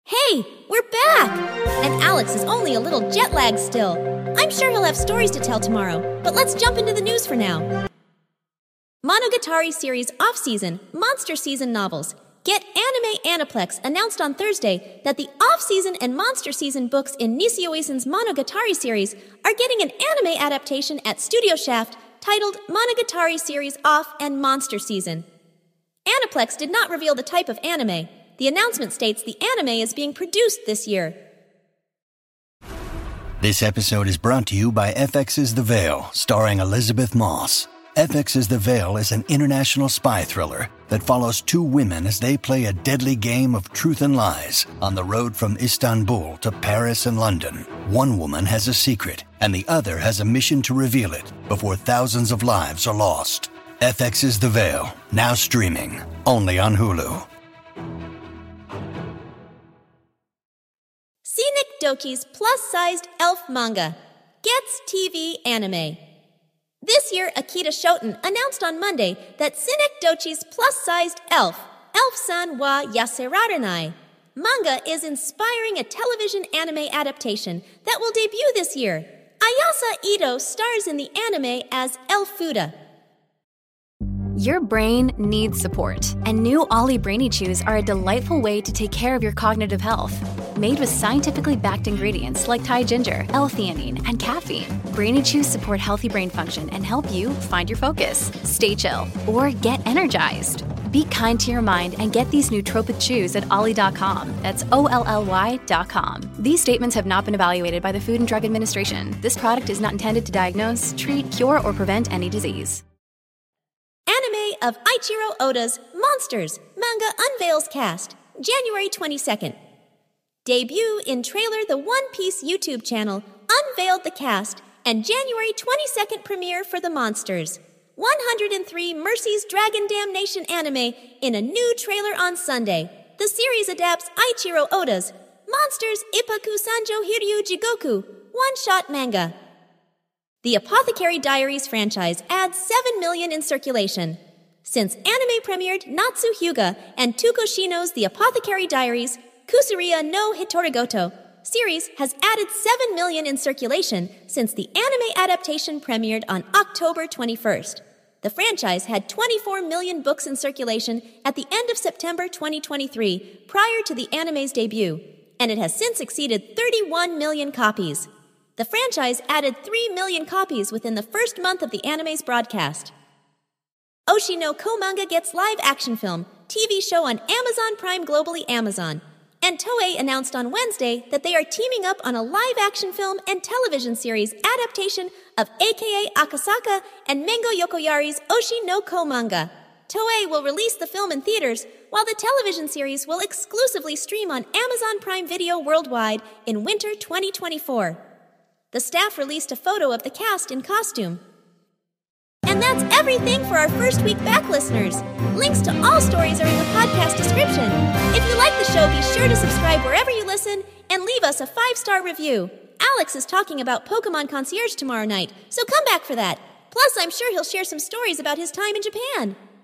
Hey, we're back! And Alex is only a little jet-lagged still. I'm sure he'll have stories to tell tomorrow, but let's jump into the news for now. Monogatari series off-season, monster season novels. Get Anime Aniplex announced on Thursday that the off-season and monster season books in Nisio Uesun's Monogatari series are getting an anime adaptation at Studio Shaft titled Monogatari Series Off and Monster Season. Aniplex did not reveal the type of anime. The announcement states the anime is being produced this year. This episode is brought to you by FX's The Veil, starring Elizabeth Moss. FX's The Veil is an international spy thriller that follows two women as they play a deadly game of truth and lies on the road from Istanbul to Paris and London. One woman has a secret, and the other has a mission to reveal it before thousands of lives are lost. FX's The Veil, now streaming, only on Hulu. Scenic Doki's plus-sized elf manga gets TV anime. This year, Akita Shoten announced on Monday that Scenic Dochi's plus-sized elf, Elf-san wa Yaserarenai, manga is inspiring a television anime adaptation that will debut this year. Ayasa Ito stars in the anime as Elf Fuda. Your brain needs support, and new Ollie Brainy Chews are a delightful way to take care of your cognitive health. Made with scientifically backed ingredients like Thai ginger, L-theanine, and caffeine, Brainy Chews support healthy brain function and help you find your focus, stay chill, or get energized. Be kind to your mind and get these nootropic chews at ollie.com. That's OLLY.com. These statements have not been evaluated by the Food and Drug Administration. This product is not intended to diagnose, treat, cure, or prevent any disease. Anime of Eiichiro Oda's Monsters manga unveils cast, January 22nd. Debut in trailer the One Piece YouTube channel unveiled the cast and January 22nd premiere for the Monsters 103 Mercy's Dragon Damnation anime in a new trailer on Sunday. The series adapts Eiichiro Oda's Monsters Ippaku Sanjo Hiryu Jigoku one-shot manga. The Apothecary Diaries franchise adds 7 million in circulation. Since anime premiered Natsu Hyuga and Tukoshino's The Apothecary Diaries, Kusuria no Hitorigoto series has added 7 million in circulation since the anime adaptation premiered on October 21st. The franchise had 24 million books in circulation at the end of September 2023, prior to the anime's debut, and it has since exceeded 31 million copies. The franchise added 3 million copies within the first month of the anime's broadcast. Oshi no Ko manga gets live-action film, TV show on Amazon Prime globally Amazon. And Toei announced on Wednesday that they are teaming up on a live-action film and television series adaptation of AKA Akasaka and Mengo Yokoyari's Oshi no Ko manga. Toei will release the film in theaters, while the television series will exclusively stream on Amazon Prime Video worldwide in winter 2024. The staff released a photo of the cast in costume. And that's everything for our first week back, listeners. Links to all stories are in the podcast description. If you like the show, be sure to subscribe wherever you listen and leave us a 5-star review. Alex is talking about Pokemon Concierge tomorrow night, so come back for that. Plus, I'm sure he'll share some stories about his time in Japan.